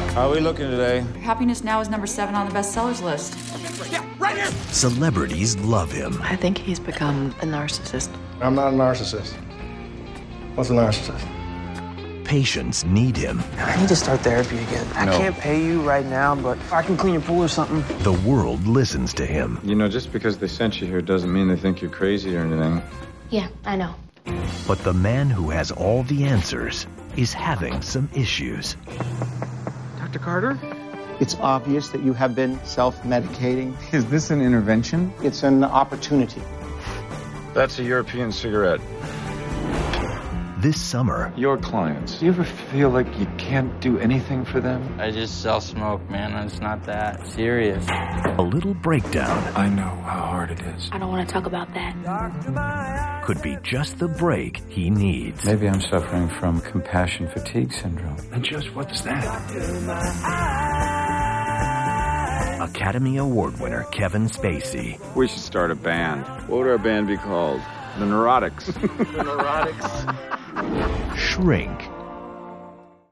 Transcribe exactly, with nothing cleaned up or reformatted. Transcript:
How are we looking today? Happiness Now is number seven on the bestsellers list. Yeah, right here! Celebrities love him. I think he's become a narcissist. I'm not a narcissist. What's a narcissist? Patients need him. I need to start therapy again. I No. can't pay you right now, but I can clean your pool or something. The world listens to him. You know, just because they sent you here doesn't mean they think you're crazy or anything. Yeah, I know. But the man who has all the answers is having some issues. Doctor Carter? It's obvious that you have been self-medicating. Is this an intervention? It's an opportunity. That's a European cigarette. This summer, Your clients, do you ever feel like you can't do anything for them? I just sell smoke, man. It's not that serious. a little breakdown I know how hard it is. I don't want to talk about that. could be just the break he needs. Maybe I'm suffering from compassion fatigue syndrome. And just what's that? Academy Award winner Kevin Spacey. We should start a band. What would our band be called? The Neurotics. The neurotics. Shrink.